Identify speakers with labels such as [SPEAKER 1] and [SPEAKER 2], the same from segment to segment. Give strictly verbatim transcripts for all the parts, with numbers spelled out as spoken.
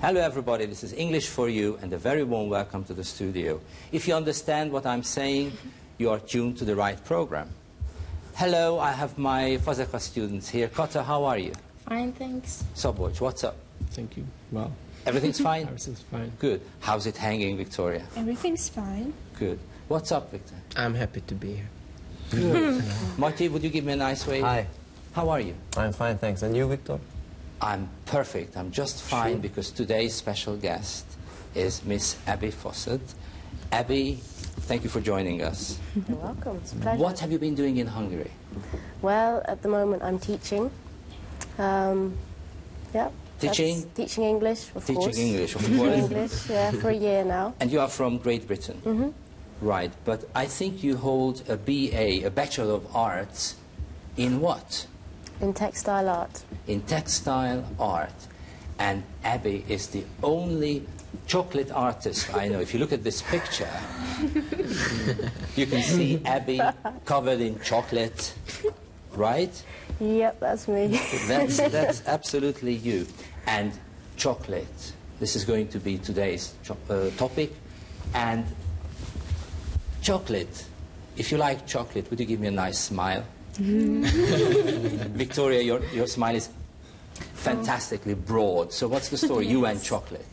[SPEAKER 1] Hello everybody, this is English for You and a very warm welcome to the studio. If you understand what I'm saying, you are tuned to the right program. Hello, I have my Fazaka students here. Kata, how are you?
[SPEAKER 2] Fine, thanks.
[SPEAKER 1] Soboj, what's up?
[SPEAKER 3] Thank you. Well,
[SPEAKER 1] everything's fine?
[SPEAKER 3] Everything's fine.
[SPEAKER 1] Good. How's it hanging, Victoria?
[SPEAKER 4] Everything's fine.
[SPEAKER 1] Good. What's up, Victor?
[SPEAKER 5] I'm happy to be here.
[SPEAKER 1] Good. Marty, would you give me a nice wave?
[SPEAKER 6] Hi.
[SPEAKER 1] How are you?
[SPEAKER 6] I'm fine, thanks. And you, Victor?
[SPEAKER 1] I'm perfect. I'm just fine
[SPEAKER 6] Sure.
[SPEAKER 1] because today's special guest is Miss Abby Fawcett. Abby, thank you for joining us.
[SPEAKER 7] You're welcome. It's a pleasure.
[SPEAKER 1] What have you been doing in Hungary?
[SPEAKER 7] Well, at the moment I'm teaching. Um, yeah.
[SPEAKER 1] Teaching?
[SPEAKER 7] that's Teaching English, of
[SPEAKER 1] Teaching
[SPEAKER 7] course.
[SPEAKER 1] English, of
[SPEAKER 7] Teaching
[SPEAKER 1] course.
[SPEAKER 7] English, yeah, for a year now.
[SPEAKER 1] And you are from Great Britain?
[SPEAKER 7] Mm-hmm.
[SPEAKER 1] Right, but I think you hold a B A, a Bachelor of Arts, in what?
[SPEAKER 7] In textile art.
[SPEAKER 1] In textile art. And Abby is the only chocolate artist I know. If you look at this picture, you can see Abby covered in chocolate, right?
[SPEAKER 7] Yep, that's me.
[SPEAKER 1] That's, that's absolutely you. And chocolate, this is going to be today's uh, topic. And chocolate, if you like chocolate, would you give me a nice smile? Victoria, your, your smile is fantastically broad. So what's the story? You and chocolate.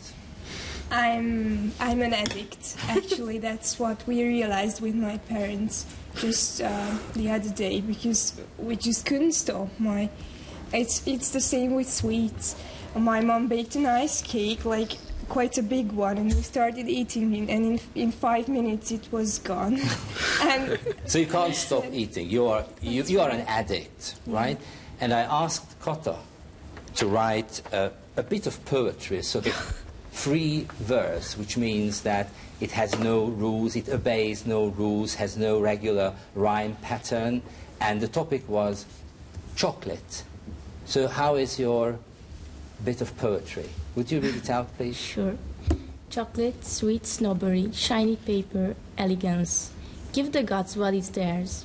[SPEAKER 4] I'm I'm an addict. Actually, that's what we realized with my parents just uh, the other day, because we just couldn't stop. My it's it's the same with sweets. My mom baked an ice cake, like quite a big one, and we started eating it, and in in five minutes it was gone. And
[SPEAKER 1] so you can't stop eating. You are you, you are an addict, right? Yeah. And I asked Kata to write uh, a bit of poetry, so the free verse, which means that it has no rules, it obeys no rules, has no regular rhyme pattern, and the topic was chocolate. So how is your bit of poetry? Would you read it out, please?
[SPEAKER 2] Sure. Chocolate, sweet snobbery, shiny paper, elegance. Give the gods what is theirs.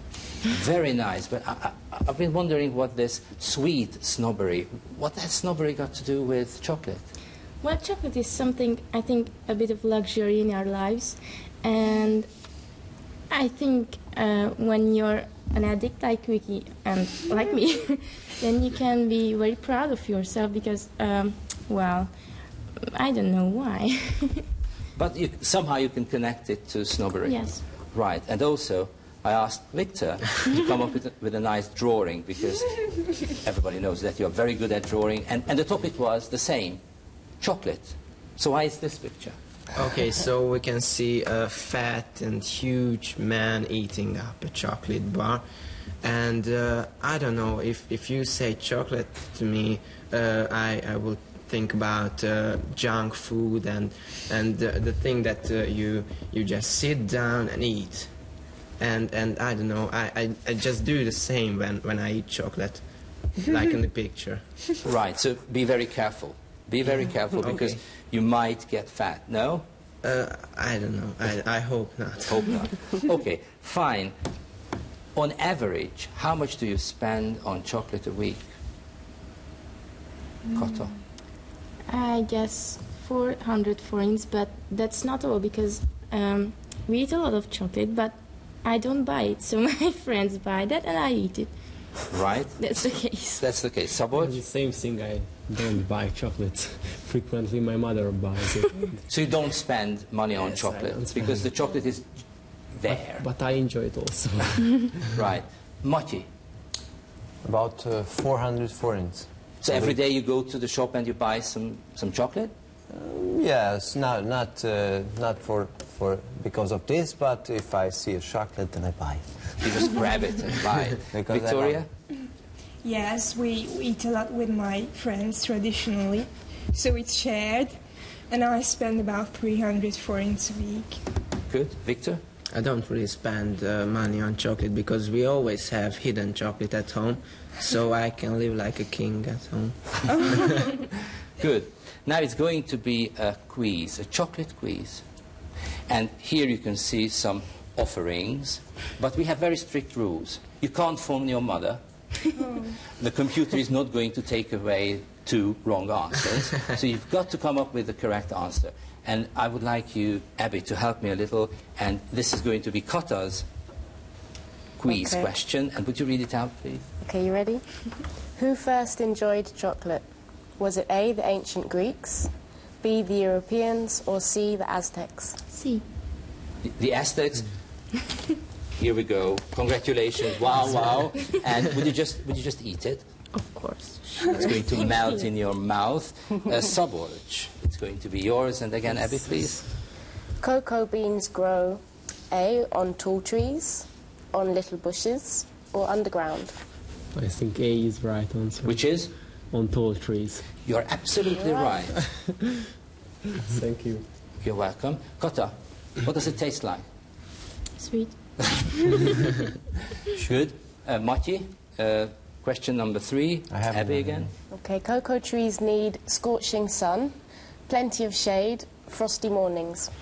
[SPEAKER 1] Very nice, but I, I, I've been wondering what this sweet snobbery, what has snobbery got to do with chocolate?
[SPEAKER 2] Well, chocolate is something, I think, a bit of luxury in our lives. And I think uh, when you're an addict like Vicky and like me, then you can be very proud of yourself because, um, well, I don't know why.
[SPEAKER 1] But you, somehow you can connect it to snobbery.
[SPEAKER 2] Yes.
[SPEAKER 1] Right, and also I asked Victor to come up with a, with a nice drawing, because everybody knows that you're very good at drawing, and, and the topic was the same, chocolate. So why is this picture?
[SPEAKER 5] Okay, so we can see a fat and huge man eating up a chocolate bar. And uh, I don't know, if, if you say chocolate to me, uh, I, I will think about uh, junk food and, and uh, the thing that uh, you, you just sit down and eat. And, and I don't know, I, I, I just do the same when, when I eat chocolate, like in the picture.
[SPEAKER 1] Right, so be very careful. Be very careful, because
[SPEAKER 5] Okay.
[SPEAKER 1] you might get fat, no?
[SPEAKER 5] Uh, I don't know, I, I hope not.
[SPEAKER 1] Hope not. Okay, fine. On average, how much do you spend on chocolate a week? Kata?
[SPEAKER 2] I guess four hundred forints, but that's not all because um, we eat a lot of chocolate, but I don't buy it, so my friends buy that and I eat it.
[SPEAKER 1] Right?
[SPEAKER 2] That's the case.
[SPEAKER 1] That's the case.
[SPEAKER 3] The
[SPEAKER 1] Saboj?
[SPEAKER 3] same thing, I don't buy chocolate. Frequently my mother buys it.
[SPEAKER 1] So you don't spend money on
[SPEAKER 3] Yes, I
[SPEAKER 1] chocolate,
[SPEAKER 3] don't
[SPEAKER 1] because
[SPEAKER 3] spend.
[SPEAKER 1] the chocolate is there.
[SPEAKER 3] But, but I enjoy it also.
[SPEAKER 1] Right. Mati?
[SPEAKER 6] About uh, four hundred forints.
[SPEAKER 1] So every day you go to the shop and you buy some, some chocolate?
[SPEAKER 6] Yes, not not uh, not for for because of this, but if I see a chocolate, then I buy it.
[SPEAKER 1] You just grab it and buy it.
[SPEAKER 6] Because I
[SPEAKER 1] Victoria?
[SPEAKER 4] yes, we eat a lot with my friends traditionally, so it's shared. And I spend about three hundred forints a week.
[SPEAKER 1] Good. Victor?
[SPEAKER 5] I don't really spend uh, money on chocolate because we always have hidden chocolate at home, so I can live like a king at home.
[SPEAKER 1] Good. Now it's going to be a quiz, a chocolate quiz. And here you can see some offerings, but we have very strict rules. You can't phone your mother. The computer is not going to take away two wrong answers. So you've got to come up with the correct answer. And I would like you, Abby, to help me a little. And this is going to be Kota's quiz
[SPEAKER 7] Okay.
[SPEAKER 1] question. And would you read it out, please?
[SPEAKER 7] Okay, you ready? Who first enjoyed chocolate? Was it A, the ancient Greeks, B, the Europeans, or C, the Aztecs?
[SPEAKER 2] See.
[SPEAKER 1] The, the Aztecs. Here we go. Congratulations. Wow, wow. And would you just would you just eat it?
[SPEAKER 2] Of course.
[SPEAKER 1] It's going to melt in your mouth. Uh, Suborge. It's going to be yours. And again, Abby, please.
[SPEAKER 7] Cocoa beans grow A, on tall trees, on little bushes, or underground?
[SPEAKER 3] I think A is right answer.
[SPEAKER 1] Which is?
[SPEAKER 3] On tall trees.
[SPEAKER 1] You're absolutely right.
[SPEAKER 3] Thank you.
[SPEAKER 1] You're welcome. Kota, what does it taste like?
[SPEAKER 2] Sweet.
[SPEAKER 1] Good. Uh, Mati, uh, question number three.
[SPEAKER 6] I have
[SPEAKER 1] Abby
[SPEAKER 6] one.
[SPEAKER 1] again.
[SPEAKER 7] Okay, cocoa trees need scorching sun, plenty of shade, frosty mornings.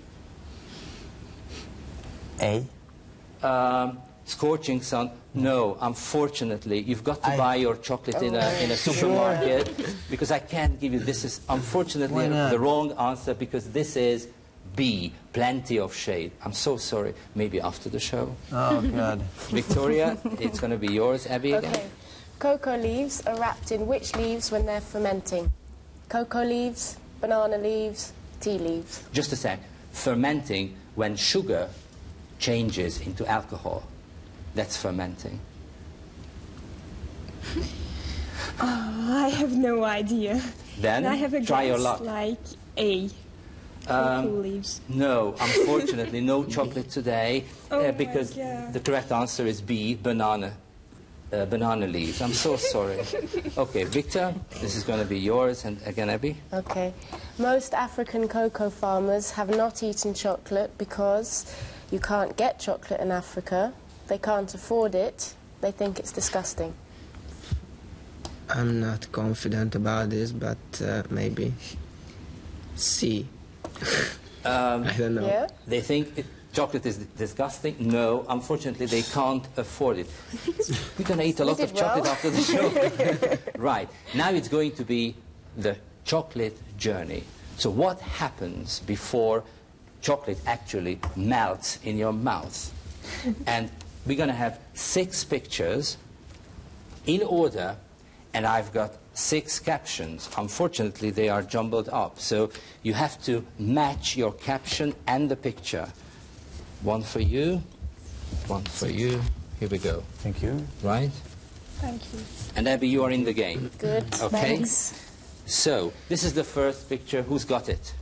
[SPEAKER 6] A.
[SPEAKER 1] Um, scorching sun. No, unfortunately, you've got to
[SPEAKER 6] I-
[SPEAKER 1] buy your chocolate in a in a supermarket because I can't give you. This is unfortunately
[SPEAKER 6] Why not?
[SPEAKER 1] the wrong answer because this is B. Plenty of shade. I'm so sorry. Maybe after the show.
[SPEAKER 6] Oh, God.
[SPEAKER 1] Victoria, it's going to be yours. Abby again.
[SPEAKER 7] Okay, cocoa leaves are wrapped in which leaves when they're fermenting? Cocoa leaves, banana leaves, tea leaves.
[SPEAKER 1] Just a sec. Fermenting when sugar changes into alcohol. That's fermenting.
[SPEAKER 4] I have no idea.
[SPEAKER 1] Then
[SPEAKER 4] I have a
[SPEAKER 1] try your
[SPEAKER 4] guess,
[SPEAKER 1] luck.
[SPEAKER 4] like A.
[SPEAKER 1] Um,
[SPEAKER 4] Cocoa leaves.
[SPEAKER 1] No, unfortunately, no chocolate today
[SPEAKER 4] Oh
[SPEAKER 1] uh,
[SPEAKER 4] my
[SPEAKER 1] because
[SPEAKER 4] God.
[SPEAKER 1] the correct answer is B, banana. Uh, banana leaves. I'm so sorry. Okay, Victor, this is going to be yours. And again, Abby.
[SPEAKER 7] Okay, most African cocoa farmers have not eaten chocolate because you can't get chocolate in Africa, they can't afford it, they think it's disgusting.
[SPEAKER 5] I'm not confident about this, but uh, maybe C.
[SPEAKER 1] Um,
[SPEAKER 5] I don't know.
[SPEAKER 7] Yeah?
[SPEAKER 1] They think it, chocolate is disgusting. No, unfortunately, they can't afford it. We're going to eat a lot
[SPEAKER 7] did
[SPEAKER 1] of chocolate
[SPEAKER 7] well.
[SPEAKER 1] after the show. Right. Now it's going to be the chocolate journey. So what happens before chocolate actually melts in your mouth? And we're going to have six pictures in order, and I've got six captions. Unfortunately, they are jumbled up. So you have to match your caption and the picture. One for you, one for you. Here we go.
[SPEAKER 6] Thank you.
[SPEAKER 1] Right?
[SPEAKER 4] Thank you.
[SPEAKER 1] And Abby, you are in the game.
[SPEAKER 7] Good,
[SPEAKER 1] Okay.
[SPEAKER 7] thanks.
[SPEAKER 1] So, this is the first picture. Who's got it?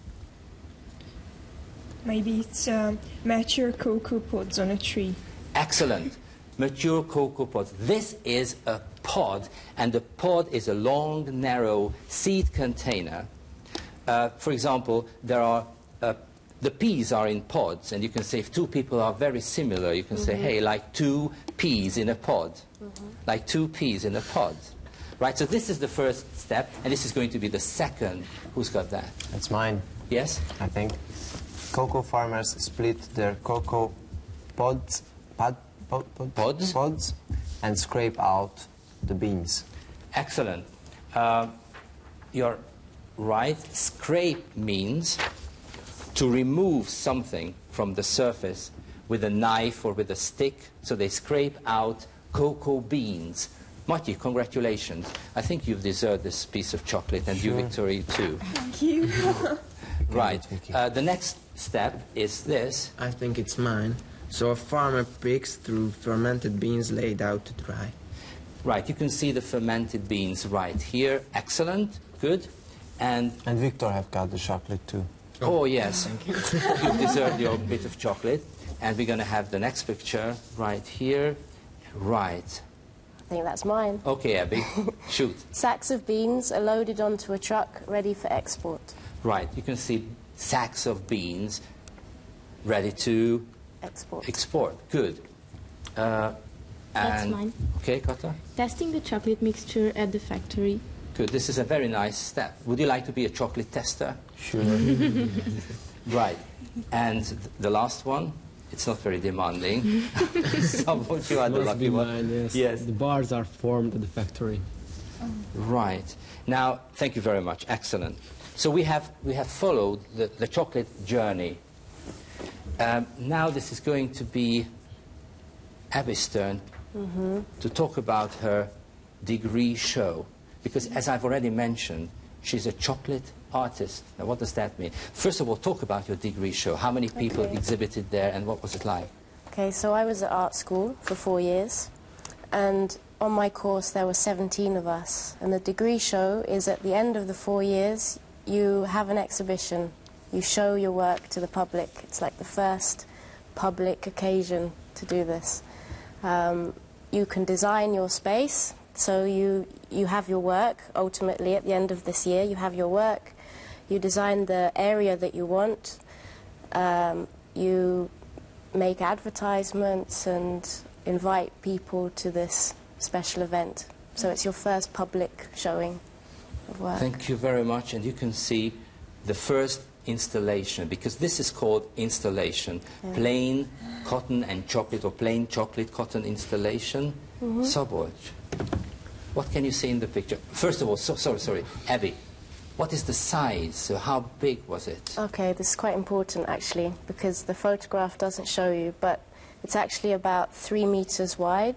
[SPEAKER 4] Maybe it's um, mature cocoa pods on a tree.
[SPEAKER 1] Excellent. Mature cocoa pods. This is a pod, and the pod is a long, narrow seed container. Uh, for example, there are uh, the peas are in pods, and you can say if two people are very similar, you can say, hey, like two peas in a pod, like two peas in a pod, right? So this is the first step, and this is going to be the second. Who's got that?
[SPEAKER 6] That's mine,
[SPEAKER 1] Yes.
[SPEAKER 6] I think. Cocoa farmers split their cocoa pods, pod, pod, pod,
[SPEAKER 1] Pods?
[SPEAKER 6] pods and scrape out the beans.
[SPEAKER 1] Excellent. Uh, you're right. Scrape means to remove something from the surface with a knife or with a stick. So they scrape out cocoa beans. Mati, congratulations. I think you've deserved this piece of chocolate, and you,
[SPEAKER 6] Sure.
[SPEAKER 1] Victoria, too.
[SPEAKER 4] Thank you.
[SPEAKER 1] Right.
[SPEAKER 6] Vicky.
[SPEAKER 1] Uh, the next step is this.
[SPEAKER 5] I think it's mine. So a farmer picks through fermented beans laid out to dry.
[SPEAKER 1] Right. You can see the fermented beans right here. Excellent. Good. And
[SPEAKER 6] And Victor have got the chocolate too.
[SPEAKER 1] oh, yes. You deserve your bit of chocolate. And we're going to have the next picture right here. Right.
[SPEAKER 7] I think that's mine.
[SPEAKER 1] Okay, Abby. Shoot.
[SPEAKER 7] Sacks of beans are loaded onto a truck ready for export.
[SPEAKER 1] Right. You can see sacks of beans ready to
[SPEAKER 7] Export.
[SPEAKER 1] export. Good. Uh,
[SPEAKER 2] That's
[SPEAKER 1] and,
[SPEAKER 2] mine.
[SPEAKER 1] Okay, Kata?
[SPEAKER 2] Testing the chocolate mixture at the factory.
[SPEAKER 1] Good. This is a very nice step. Would you like to be a chocolate tester?
[SPEAKER 6] Sure.
[SPEAKER 1] Right. And th- the last one? It's not very demanding. Somewhat you are the
[SPEAKER 3] Must
[SPEAKER 1] lucky
[SPEAKER 3] be
[SPEAKER 1] one.
[SPEAKER 3] mine, yes.
[SPEAKER 1] Yes.
[SPEAKER 3] The bars are formed at the factory.
[SPEAKER 1] Right. Now, thank you very much. Excellent. So we have, we have followed the, the chocolate journey. Um, now this is going to be Abby's turn
[SPEAKER 7] Mm-hmm.
[SPEAKER 1] to talk about her degree show. Because as I've already mentioned, she's a chocolate artist. Now what does that mean? First of all, talk about your degree show. How many people
[SPEAKER 7] Okay.
[SPEAKER 1] exhibited there and what was it like?
[SPEAKER 7] Okay, so I was at art school for four years, and on my course there were seventeen of us. And the degree show is at the end of the four years, you have an exhibition. You show your work to the public. It's like the first public occasion to do this. Um, you can design your space, so you, you have your work. Ultimately, at the end of this year, you have your work. You design the area that you want. Um, you make advertisements and invite people to this special event. So it's your first public showing of work.
[SPEAKER 1] Thank you very much. And you can see the first installation, because this is called installation.
[SPEAKER 7] Yeah.
[SPEAKER 1] Plain cotton and chocolate, or plain chocolate cotton installation.
[SPEAKER 7] Mm-hmm.
[SPEAKER 1] Subwatch. What can you see in the picture? First of all, so, sorry, sorry, Abby, what is the size? So how big was it?
[SPEAKER 7] Okay, this is quite important actually, because the photograph doesn't show you, but it's actually about three meters wide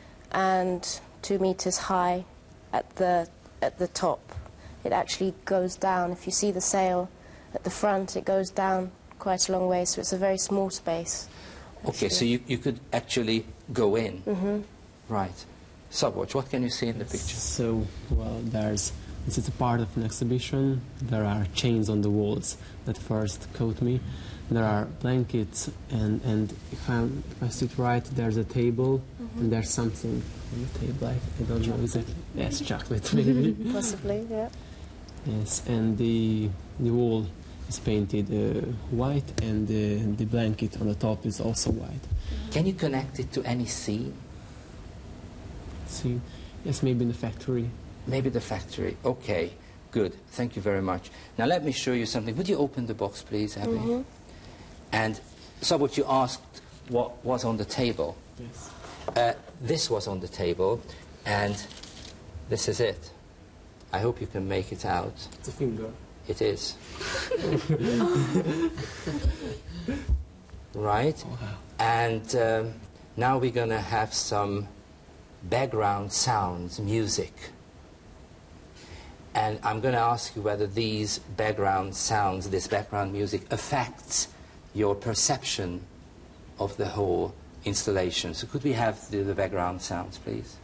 [SPEAKER 7] and two meters high at the, at the top. It actually goes down. If you see the sail at the front, it goes down quite a long way, so it's a very small space.
[SPEAKER 1] Okay, so
[SPEAKER 7] actually.
[SPEAKER 1] you, you could actually go in.
[SPEAKER 7] Mm-hmm.
[SPEAKER 1] Right. Subwatch, what can you see in the picture?
[SPEAKER 3] So, well, there's, this is a part of an exhibition. There are chains on the walls that first caught me. There are blankets, and, and if, I'm, if I sit right, there's a table,
[SPEAKER 7] Mm-hmm.
[SPEAKER 3] and there's something on the table. I, I don't know exactly. Yes, chocolate, maybe.
[SPEAKER 7] Possibly, yeah.
[SPEAKER 3] Yes, and the, the wall is painted uh, white, and the, the blanket on the top is also white.
[SPEAKER 1] Can you connect it to any scene?
[SPEAKER 3] See, yes, maybe in the factory.
[SPEAKER 1] Maybe the factory. Okay, good. Thank you very much. Now let me show you something. Would you open the box, please, Abby?
[SPEAKER 7] Mm-hmm.
[SPEAKER 1] And so what you asked, what was on the table?
[SPEAKER 3] Yes.
[SPEAKER 1] Uh, this was on the table, and this is it. I hope you can make it out.
[SPEAKER 3] It's a finger.
[SPEAKER 1] It is. Right?
[SPEAKER 3] Wow.
[SPEAKER 1] And um, now we're going to have some background sounds, music. And I'm going to ask you whether these background sounds, this background music, affects your perception of the whole installation. So could we have the, the background sounds, please?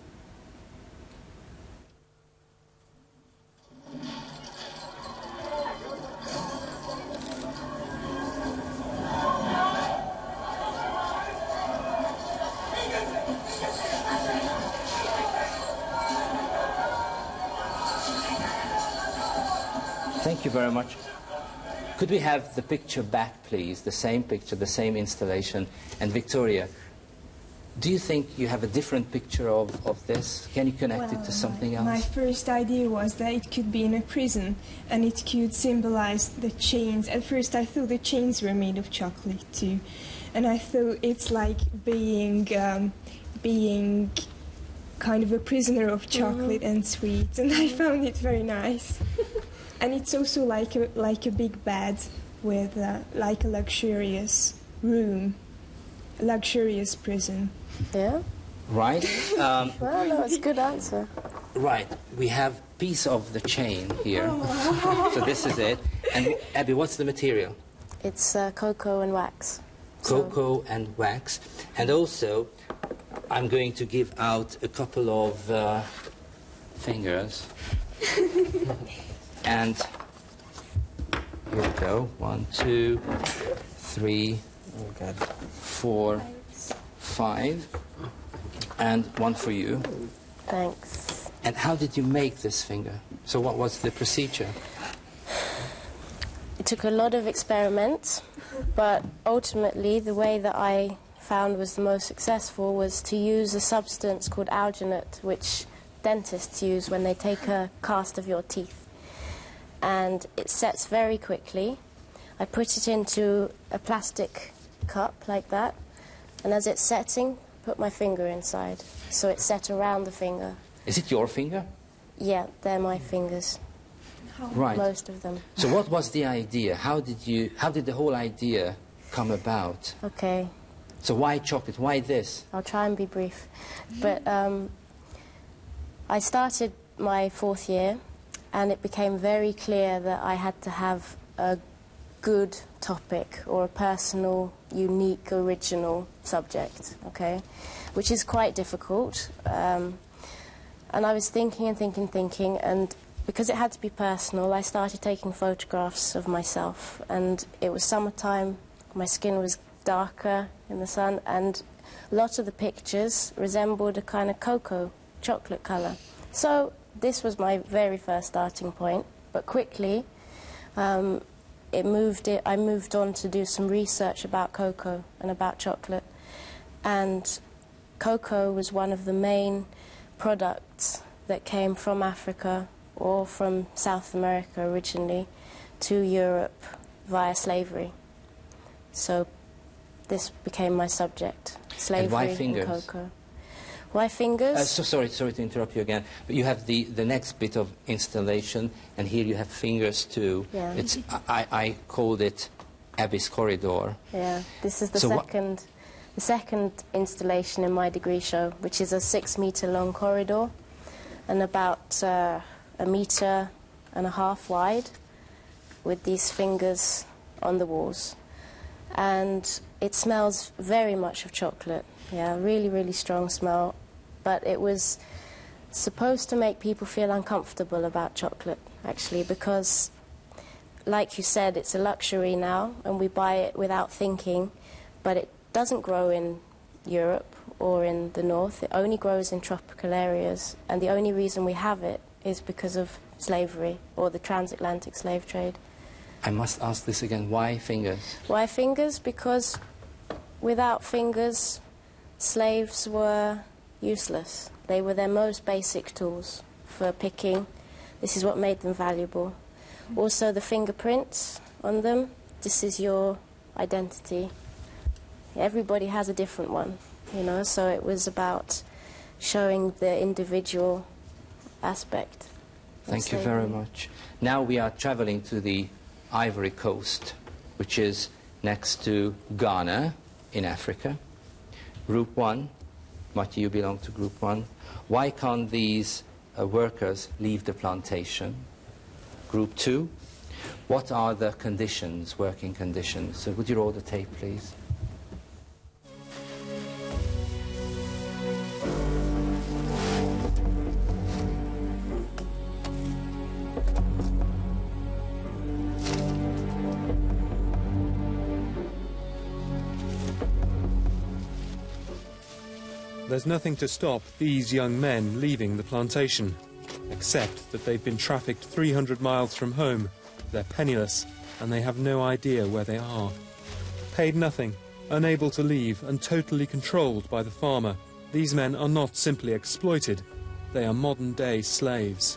[SPEAKER 1] Thank you very much. Could we have the picture back, please? The same picture, the same installation. And Victoria, do you think you have a different picture of, of this? Can you connect it
[SPEAKER 4] Well,
[SPEAKER 1] to something
[SPEAKER 4] my,
[SPEAKER 1] else?
[SPEAKER 4] My first idea was that it could be in a prison and it could symbolize the chains. At first I thought the chains were made of chocolate too. And I thought it's like being, um, being kind of a prisoner of chocolate and sweets. And I found it very nice. And it's also like a, like a big bed with uh, like a luxurious room, a luxurious prison.
[SPEAKER 7] Yeah?
[SPEAKER 1] Right? Um,
[SPEAKER 7] Well, no, it's a good answer.
[SPEAKER 1] right. We have piece of the chain here. So this is it. And Abby, what's the material?
[SPEAKER 7] It's uh, cocoa and wax. So-
[SPEAKER 1] Cocoa and wax. And also, I'm going to give out a couple of uh, fingers. And here we go. One, two, three,
[SPEAKER 6] Okay.
[SPEAKER 1] four, five. And one for you.
[SPEAKER 7] Thanks.
[SPEAKER 1] And how did you make this finger? So what was the procedure?
[SPEAKER 7] It took a lot of experiments, but ultimately the way that I found was the most successful was to use a substance called alginate, which dentists use when they take a cast of your teeth. And it sets very quickly. I put it into a plastic cup like that, And as it's setting, put my finger inside. So it's set around the finger.
[SPEAKER 1] Is it your finger?
[SPEAKER 7] Yeah, they're my fingers.
[SPEAKER 1] Right.
[SPEAKER 7] Most of them.
[SPEAKER 1] So what was the idea? How did you, how did the whole idea come about?
[SPEAKER 7] Okay.
[SPEAKER 1] So why chocolate? Why this?
[SPEAKER 7] I'll try and be brief. But um, I started my fourth year, and it became very clear that I had to have a good topic or a personal, unique, original subject, okay? Which is quite difficult. Um, and I was thinking and thinking, thinking, and because it had to be personal, I started taking photographs of myself. And it was summertime, my skin was darker in the sun, and a lot of the pictures resembled a kind of cocoa chocolate colour. So this was my very first starting point, but quickly um, it moved it, I moved on to do some research about cocoa and about chocolate. And cocoa was one of the main products that came from Africa or from South America originally to Europe via slavery. So this became my subject, slavery
[SPEAKER 1] and why
[SPEAKER 7] and
[SPEAKER 1] fingers?
[SPEAKER 7] cocoa. Why fingers?
[SPEAKER 1] Uh, so sorry, sorry to interrupt you again. But you have the, the next bit of installation, and here you have fingers too.
[SPEAKER 7] Yeah.
[SPEAKER 1] It's I, I called it Abyss Corridor.
[SPEAKER 7] Yeah, this is the
[SPEAKER 1] So wha-
[SPEAKER 7] second, the second installation in my degree show, which is a six-meter long corridor, and about uh, a meter and a half wide, with these fingers on the walls, and it smells very much of chocolate. Yeah, really, really strong smell, but it was supposed to make people feel uncomfortable about chocolate, actually, because, like you said, it's a luxury now, and we buy it without thinking, but it doesn't grow in Europe or in the north. It only grows in tropical areas, and the only reason we have it is because of slavery or the transatlantic slave trade.
[SPEAKER 1] I must ask this again. Why fingers?
[SPEAKER 7] Why fingers? Because without fingers, slaves were useless. They were their most basic tools for picking. This is what made them valuable. Also, the fingerprints on them, this is your identity. Everybody has a different one, you know, so it was about showing the individual aspect.
[SPEAKER 1] Thank you very much. Now we are traveling to the Ivory Coast, which is next to Ghana in Africa. Group one, Mati, you belong to group one. Why can't these uh, workers leave the plantation? Group two, what are the conditions, working conditions? So would you roll the tape, please?
[SPEAKER 8] There's nothing to stop these young men leaving the plantation, except that they've been trafficked three hundred miles from home, they're penniless, and they have no idea where they are. Paid nothing, unable to leave, and totally controlled by the farmer, these men are not simply exploited, they are modern-day slaves.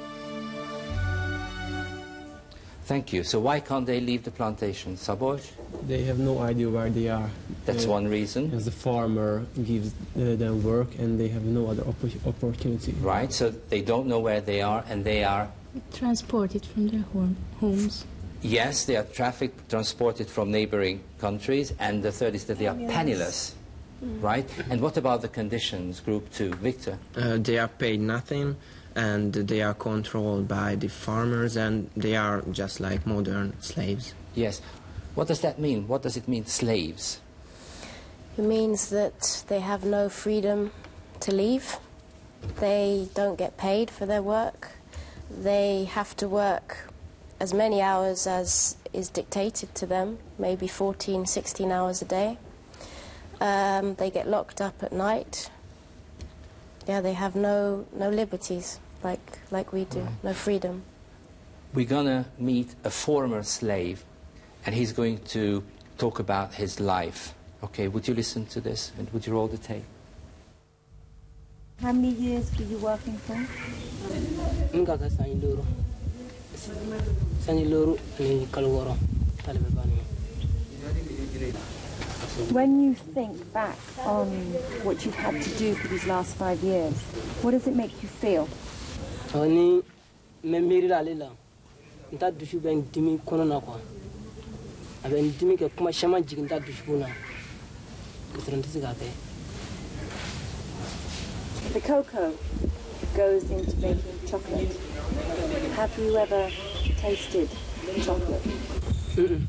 [SPEAKER 1] Thank you. So why can't they leave the plantation? Saboj?
[SPEAKER 3] They have no idea where they are.
[SPEAKER 1] That's
[SPEAKER 3] Uh,
[SPEAKER 1] one reason.
[SPEAKER 3] As the farmer gives uh, them work, and they have no other oppor opportunity.
[SPEAKER 1] Right, so they don't know where they are, and they are,
[SPEAKER 2] Transported from their home, homes.
[SPEAKER 1] yes, they are trafficked, transported from neighboring countries, and the third is that they are penniless, right? And what about the conditions, group two? Victor?
[SPEAKER 5] Uh, they are paid nothing, and they are controlled by the farmers, and they are just like modern slaves.
[SPEAKER 1] Yes. What does that mean? What does it mean, slaves?
[SPEAKER 7] It means that they have no freedom to leave. They don't get paid for their work. They have to work as many hours as is dictated to them, maybe fourteen, sixteen hours a day. Um, they get locked up at night. Yeah, they have no, no liberties like, like we do,
[SPEAKER 1] Right.
[SPEAKER 7] no freedom.
[SPEAKER 1] We're going to meet a former slave, and he's going to talk about his life. Okay, would you listen to this, and would you roll the tape?
[SPEAKER 9] How many years were you working for?
[SPEAKER 10] Ngaka sani luru. Sani luru ni kalworo. Talebe bani.
[SPEAKER 9] When you think back on what you've had to do for these last five years, what does it make you feel?
[SPEAKER 10] Ani me miri la lela. Nta dushu ben dimi kono na kwa. Aben dimi ke kuma shama jigin ta dushu kuna. Kisran tisigate.
[SPEAKER 9] The cocoa goes into making chocolate. Have you ever tasted chocolate?
[SPEAKER 10] Mm-mm.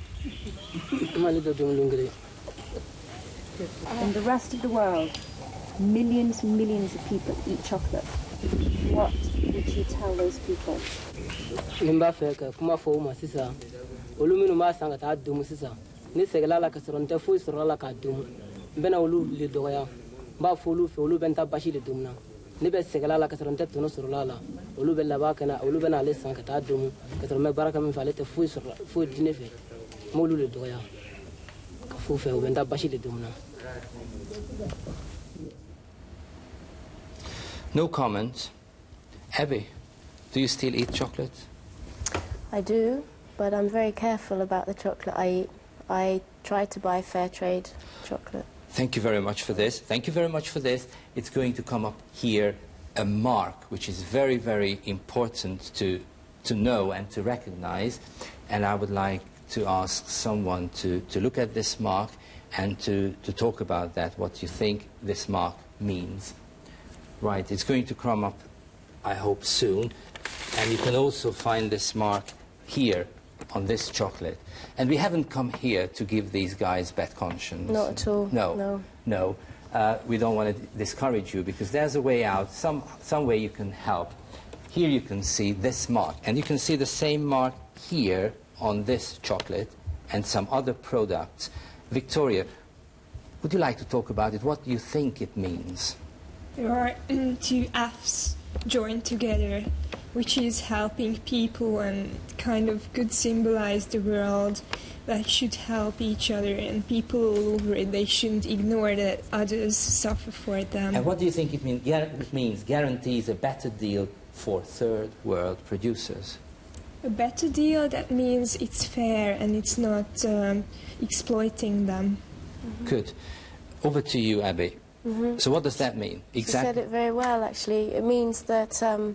[SPEAKER 9] In the rest of the world, millions and millions of people eat chocolate. What would you tell those people?
[SPEAKER 10] Limba feka kuma fo ma sisa. Oluminu ma sanga ta dum sisa. Ni segala la kasron te fu sura la ka dum. Bena olu le doya. Ba fo lu fe olu benta bashi le dum na. Ni be segala la kasron te tono sura la. Olu be la ba kana olu bena le sanga ta dum. Kasron me baraka min fale te fu sura fu dine fe. Molu le doya. Ka fu fe olu benta bashi le dum na.
[SPEAKER 1] No comment. Abby, do you still eat chocolate?
[SPEAKER 7] I do, but I'm very careful about the chocolate I eat. I try to buy fair trade chocolate.
[SPEAKER 1] Thank you very much for this. Thank you very much for this. It's going to come up here, a mark, which is very, very important to, to know and to recognize. And I would like to ask someone to, to look at this mark and to, to talk about that, what you think this mark means. Right, it's going to come up, I hope, soon. And you can also find this mark here on this chocolate. And we haven't come here to give these guys bad conscience.
[SPEAKER 7] Not at all.
[SPEAKER 1] No,
[SPEAKER 7] no.
[SPEAKER 1] no. Uh, we don't want to discourage you because there's a way out, some, some way you can help. Here you can see this mark. And you can see the same mark here on this chocolate and some other products. Victoria, would you like to talk about it? What do you think it means?
[SPEAKER 4] There are two F's joined together, which is helping people and kind of could symbolize the world that should help each other, and people all over it, they shouldn't ignore that others suffer for them.
[SPEAKER 1] And what do you think it, mean, it means? Guarantees a better deal for third world producers.
[SPEAKER 4] A better deal, that means it's fair and it's not um, exploiting them.
[SPEAKER 7] Mm-hmm.
[SPEAKER 1] Good. Over to you, Abby.
[SPEAKER 7] Mm-hmm.
[SPEAKER 1] So what does that mean? Exactly.
[SPEAKER 7] You said it very well, actually. It means that um,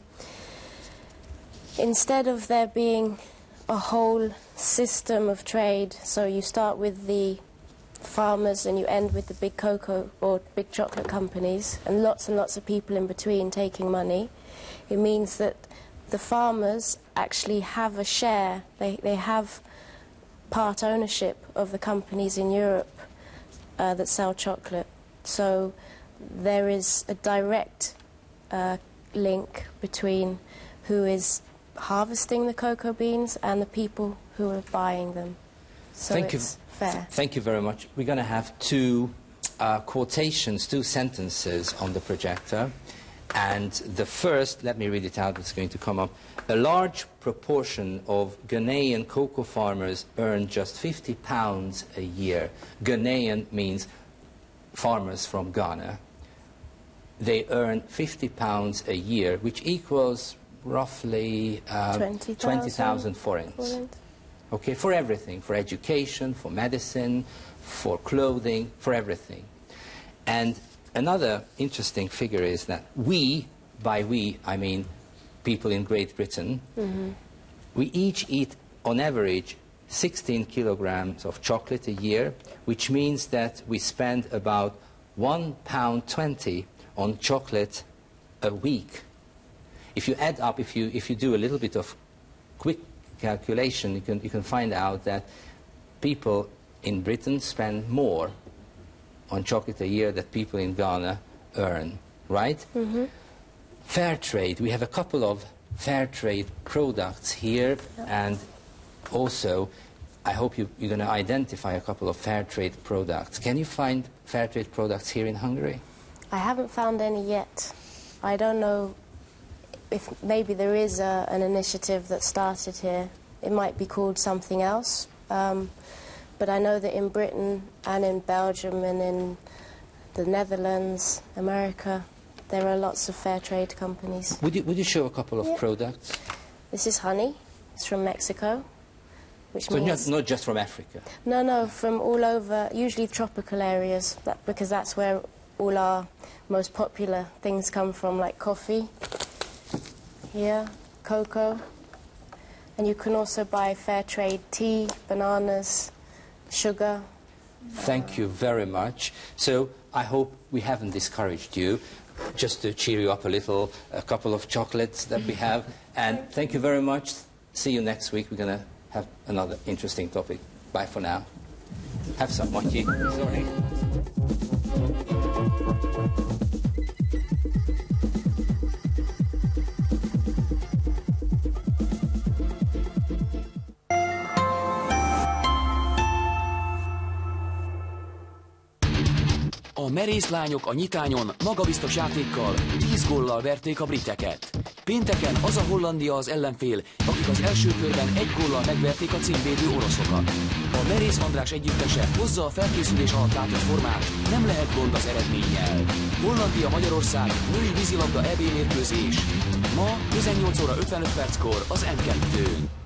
[SPEAKER 7] instead of there being a whole system of trade, so you start with the farmers and you end with the big cocoa or big chocolate companies and lots and lots of people in between taking money, it means that the farmers actually have a share. They, they have part ownership of the companies in Europe uh, that sell chocolate. So there is a direct uh, link between who is harvesting the cocoa beans and the people who are buying them. So
[SPEAKER 1] Thank
[SPEAKER 7] it's
[SPEAKER 1] you.
[SPEAKER 7] fair.
[SPEAKER 1] Thank you very much. We're going to have two uh, quotations, two sentences on the projector. And the first, let me read it out, it's going to come up. A large proportion of Ghanaian cocoa farmers earn just fifty pounds a year. Ghanaian means farmers from Ghana. They earn fifty pounds a year, which equals roughly uh, twenty thousand forints. Okay, for everything, for education, for medicine, for clothing, for everything. And another interesting figure is that we, by we, I mean people in Great Britain, mm-hmm. we each eat, on average, sixteen kilograms of chocolate a year, which means that we spend about one pound twenty on chocolate a week. If you add up, if you, if you do a little bit of quick calculation, you can, you can find out that people in Britain spend more on chocolate a year that people in Ghana earn, right?
[SPEAKER 7] Mm-hmm.
[SPEAKER 1] Fair trade. We have a couple of fair trade products here, yep. And also, I hope you, you're going to identify a couple of fair trade products. Can you find fair trade products here in Hungary?
[SPEAKER 7] I haven't found any yet. I don't know if maybe there is a, an initiative that started here. It might be called something else. Um, but I know that in Britain and in Belgium and in the Netherlands, America, there are lots of fair trade companies.
[SPEAKER 1] Would you, would you show a couple of
[SPEAKER 7] yeah.
[SPEAKER 1] products?
[SPEAKER 7] This is honey. It's from Mexico. which
[SPEAKER 1] So
[SPEAKER 7] means...
[SPEAKER 1] not, not just from Africa?
[SPEAKER 7] No, no, from all over, usually tropical areas, that, because that's where all our most popular things come from, like coffee, here, cocoa, and you can also buy fair trade tea, bananas, sugar.
[SPEAKER 1] Thank you very much. So I hope we haven't discouraged you. Just to cheer you up a little, a couple of chocolates that we have. And thank you very much. See you next week. We're going to have another interesting topic. Bye for now. Have some, Matyi. Sorry.
[SPEAKER 11] A merész lányok a nyitányon magabiztos játékkal tíz góllal verték a briteket. Pénteken az a Hollandia az ellenfél, akik az első körben egy góllal megverték a címvédő oroszokat. A Merész András együttese hozza a felkészülés alatt látott formát, nem lehet gond az eredménnyel. Hollandia-Magyarország női vízilabda é bé mérkőzés. Ma tizennyolc óra ötvenöt perckor az em kettőn.